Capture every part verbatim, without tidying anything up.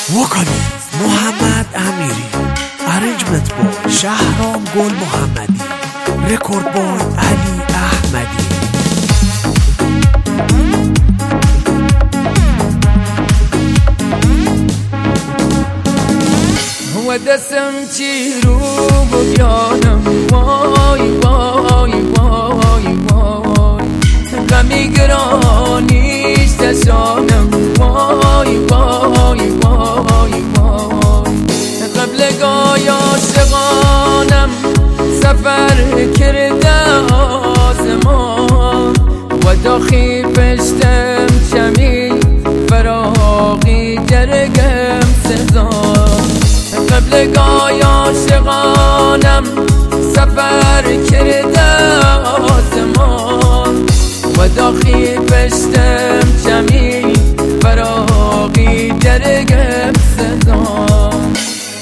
وکالیز محمد امیری، ارنجمنت بای شهرام گل محمدی، رکورد بای علی احمدی. و دستم چی رو بگیانم، وای وای وای وای، غمی گرانیش دشانم، وای وای وای وای. قبل گای عاشقانم سفر کرده آسمان، و داخی پشتم چمی فراغی درگم سزان. قبل گای عاشقانم سفر کرده آسمان، و داخی پشتم چمی فراغی درگم سزان.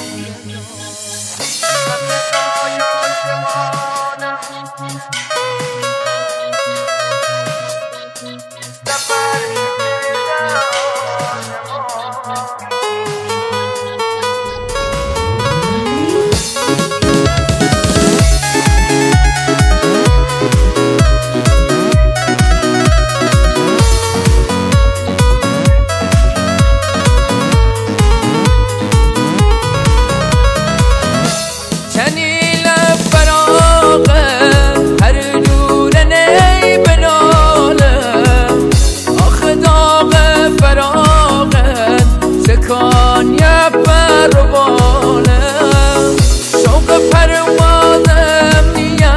کانیا پروانه شوق پروازم نیه،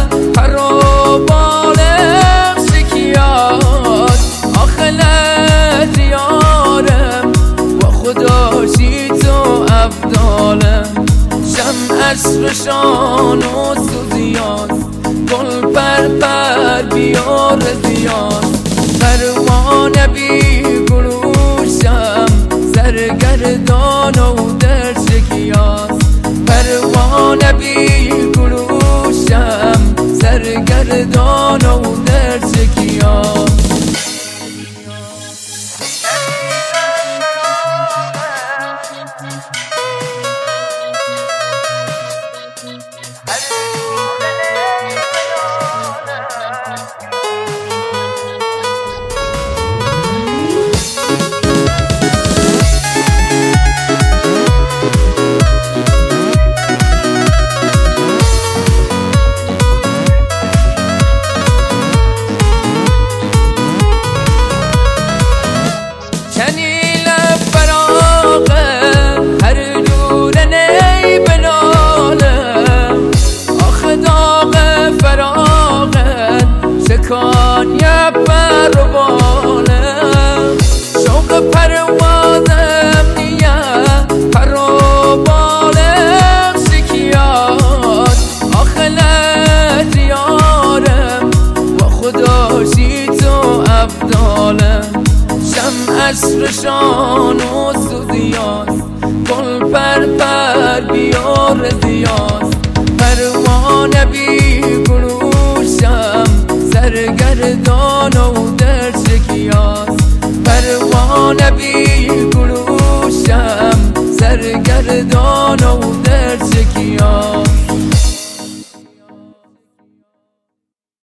پروانم شکیات آخلت یارم، و خداشی تو افضالم. شم عشقشان و سوزیان، گل پر پر بیار زیان، پروانه بی گلوشم سرگردان و در شکیاس. پروانه بی گلوشم سرگردان و در شکیاس. کانیا پروانه شوق پروازم نیه، پروانم شکیات آخلت یارم، و خداشی تو افضالم. شم عشقشان و سوزیاس، گل پر پر بیار زیاس. پروانه بی گلوشم سرگردان و در شکیاس. پروانه بی گلوشم سرگردان و در شکیاس.